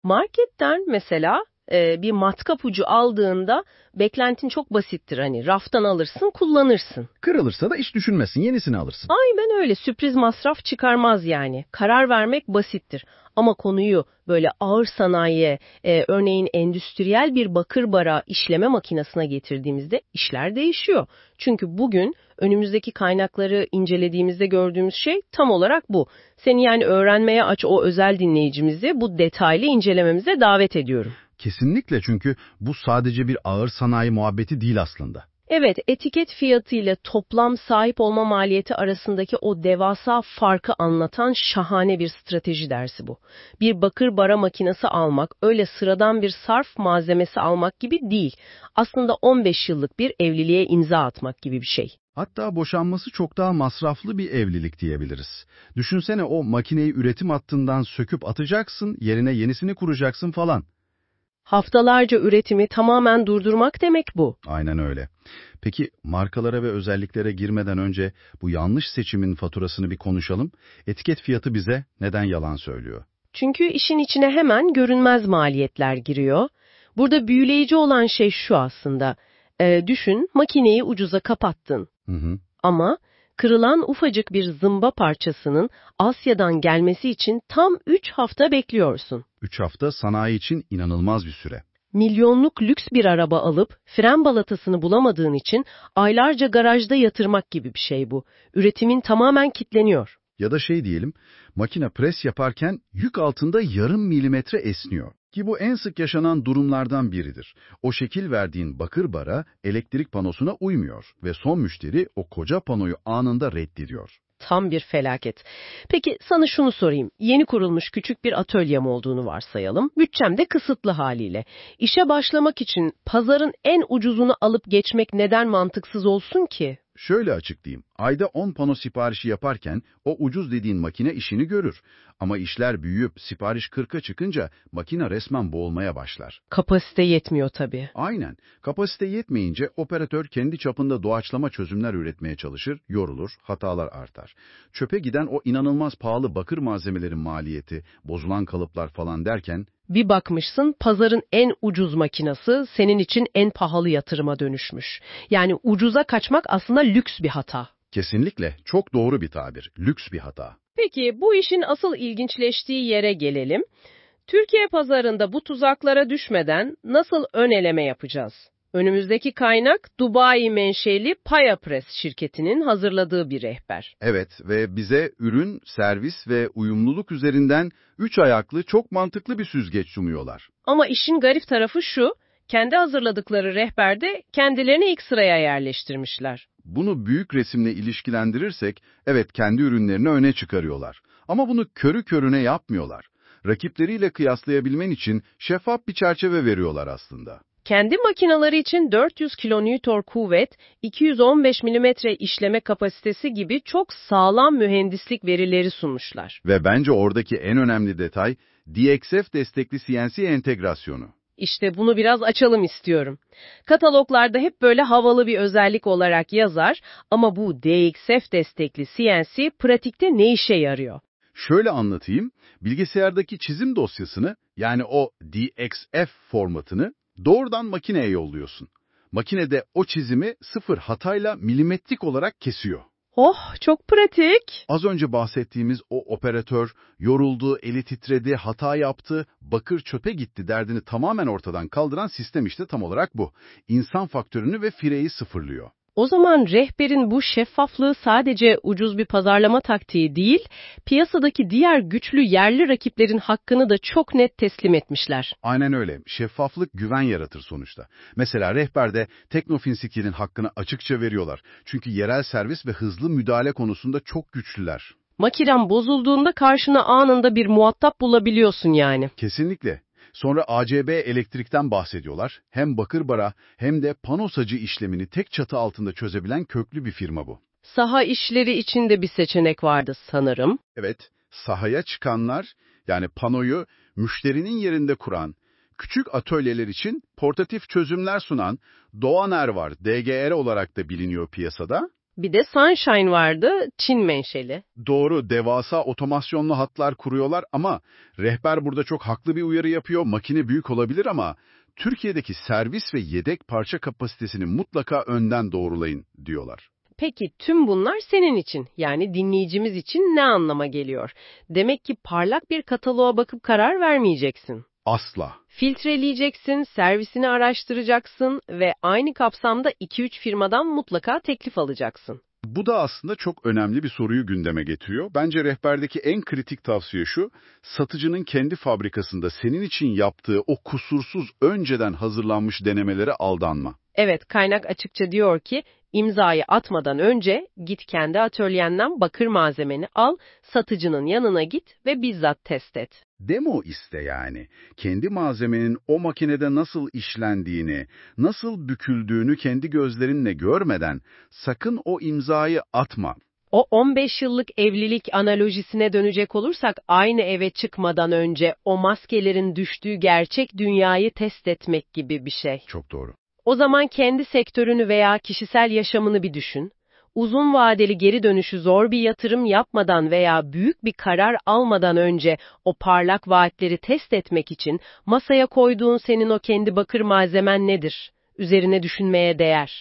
Marketten mesela bir matkap ucu aldığında beklentin çok basittir. Hani raftan alırsın, kullanırsın. Kırılırsa da hiç düşünmesin, yenisini alırsın. Aynen öyle, sürpriz masraf çıkarmaz yani. Karar vermek basittir. Ama konuyu böyle ağır sanayiye, örneğin endüstriyel bir bakır bara işleme makinesine getirdiğimizde işler değişiyor. Çünkü bugün önümüzdeki kaynakları incelediğimizde gördüğümüz şey tam olarak bu. Seni yani öğrenmeye aç o özel dinleyicimizi bu detaylı incelememize davet ediyorum. Kesinlikle, çünkü bu sadece bir ağır sanayi muhabbeti değil aslında. Evet, etiket fiyatı ile toplam sahip olma maliyeti arasındaki o devasa farkı anlatan şahane bir strateji dersi bu. Bir bakır bara makinesi almak, öyle sıradan bir sarf malzemesi almak gibi değil. Aslında 15 yıllık bir evliliğe imza atmak gibi bir şey. Hatta boşanması çok daha masraflı bir evlilik diyebiliriz. Düşünsene, o makineyi üretim hattından söküp atacaksın, yerine yenisini kuracaksın falan. Haftalarca üretimi tamamen durdurmak demek bu. Aynen öyle. Peki markalara ve özelliklere girmeden önce bu yanlış seçimin faturasını bir konuşalım. Etiket fiyatı bize neden yalan söylüyor? Çünkü işin içine hemen görünmez maliyetler giriyor. Burada büyüleyici olan şey şu aslında. Düşün, makineyi ucuza kapattın. Hı hı. Ama kırılan ufacık bir zımba parçasının Asya'dan gelmesi için tam 3 hafta bekliyorsun. 3 hafta sanayi için inanılmaz bir süre. Milyonluk lüks bir araba alıp fren balatasını bulamadığın için aylarca garajda yatırmak gibi bir şey bu. Üretimin tamamen kilitleniyor. Ya da şey diyelim, makine pres yaparken yük altında yarım milimetre esniyor. Ki bu en sık yaşanan durumlardan biridir. O şekil verdiğin bakır bara elektrik panosuna uymuyor ve son müşteri o koca panoyu anında reddediyor. Tam bir felaket. Peki sana şunu sorayım. Yeni kurulmuş küçük bir atölyem olduğunu varsayalım. Bütçem de kısıtlı haliyle. İşe başlamak için pazarın en ucuzunu alıp geçmek neden mantıksız olsun ki? Şöyle açıklayayım, ayda 10 pano siparişi yaparken o ucuz dediğin makine işini görür. Ama işler büyüyüp sipariş 40'a çıkınca makine resmen boğulmaya başlar. Kapasite yetmiyor tabii. Aynen. Kapasite yetmeyince operatör kendi çapında doğaçlama çözümler üretmeye çalışır, yorulur, hatalar artar. Çöpe giden o inanılmaz pahalı bakır malzemelerin maliyeti, bozulan kalıplar falan derken, Bir bakmışsın pazarın en ucuz makinası senin için en pahalı yatırıma dönüşmüş. Yani ucuza kaçmak aslında lüks bir hata. kesinlikle çok doğru bir tabir, lüks bir hata. Peki bu işin asıl ilginçleştiği yere gelelim. Türkiye pazarında bu tuzaklara düşmeden nasıl ön eleme yapacağız? Önümüzdeki kaynak Dubai menşeli Payapress şirketinin hazırladığı bir rehber. Evet ve bize ürün, servis ve uyumluluk üzerinden 3 ayaklı çok mantıklı bir süzgeç sunuyorlar. Ama işin garip tarafı şu, kendi hazırladıkları rehberde kendilerini ilk sıraya yerleştirmişler. Bunu büyük resimle ilişkilendirirsek, evet kendi ürünlerini öne çıkarıyorlar. Ama bunu körü körüne yapmıyorlar. Rakipleriyle kıyaslayabilmen için şeffaf bir çerçeve veriyorlar aslında. Kendi makinaları için 400 kilonewton kuvvet, 215 milimetre işleme kapasitesi gibi çok sağlam mühendislik verileri sunmuşlar. Ve bence oradaki en önemli detay, DXF destekli CNC entegrasyonu. İşte bunu biraz açalım istiyorum. Kataloglarda hep böyle havalı bir özellik olarak yazar ama bu DXF destekli CNC pratikte ne işe yarıyor? Şöyle anlatayım, bilgisayardaki çizim dosyasını, yani o DXF formatını doğrudan makineye yolluyorsun. Makinede o çizimi sıfır hatayla milimetrik olarak kesiyor. Oh, çok pratik. Az önce bahsettiğimiz o operatör yoruldu, eli titredi, hata yaptı, bakır çöpe gitti derdini tamamen ortadan kaldıran sistem işte tam olarak bu. İnsan faktörünü ve fireyi sıfırlıyor. O zaman rehberin bu şeffaflığı sadece ucuz bir pazarlama taktiği değil, piyasadaki diğer güçlü yerli rakiplerin hakkını da çok net teslim etmişler. Aynen öyle. Şeffaflık güven yaratır sonuçta. Mesela rehberde Teknofinsikir'in hakkını açıkça veriyorlar. Çünkü yerel servis ve hızlı müdahale konusunda çok güçlüler. Makinen bozulduğunda karşına anında bir muhatap bulabiliyorsun yani. Kesinlikle. Sonra ACB Elektrik'ten bahsediyorlar. Hem bakır bara hem de pano sacı işlemini tek çatı altında çözebilen köklü bir firma bu. Saha işleri için de bir seçenek vardı sanırım. Evet, sahaya çıkanlar, yani panoyu müşterinin yerinde kuran, küçük atölyeler için portatif çözümler sunan Doğaner var, DGR olarak da biliniyor piyasada. Bir de Sunshine vardı, Çin menşeli. Doğru, devasa otomasyonlu hatlar kuruyorlar ama rehber burada çok haklı bir uyarı yapıyor. Makine büyük olabilir ama Türkiye'deki servis ve yedek parça kapasitesini mutlaka önden doğrulayın diyorlar. Peki tüm bunlar senin için, yani dinleyicimiz için ne anlama geliyor? Demek ki parlak bir kataloğa bakıp karar vermeyeceksin. Asla. Filtreleyeceksin, servisini araştıracaksın ve aynı kapsamda 2-3 firmadan mutlaka teklif alacaksın. Bu da aslında çok önemli bir soruyu gündeme getiriyor. Bence rehberdeki en kritik tavsiye şu, satıcının kendi fabrikasında senin için yaptığı o kusursuz önceden hazırlanmış denemelere aldanma. Evet, kaynak açıkça diyor ki, imzayı atmadan önce git kendi atölyenden bakır malzemeni al, satıcının yanına git ve bizzat test et. Demo iste yani. Kendi malzemenin o makinede nasıl işlendiğini, nasıl büküldüğünü kendi gözlerinle görmeden sakın o imzayı atma. O 15 yıllık evlilik analojisine dönecek olursak aynı eve çıkmadan önce o maskelerin düştüğü gerçek dünyayı test etmek gibi bir şey. Çok doğru. O zaman kendi sektörünü veya kişisel yaşamını bir düşün. Uzun vadeli geri dönüşü zor bir yatırım yapmadan veya büyük bir karar almadan önce o parlak vaatleri test etmek için masaya koyduğun senin o kendi bakır malzemen nedir? Üzerine düşünmeye değer.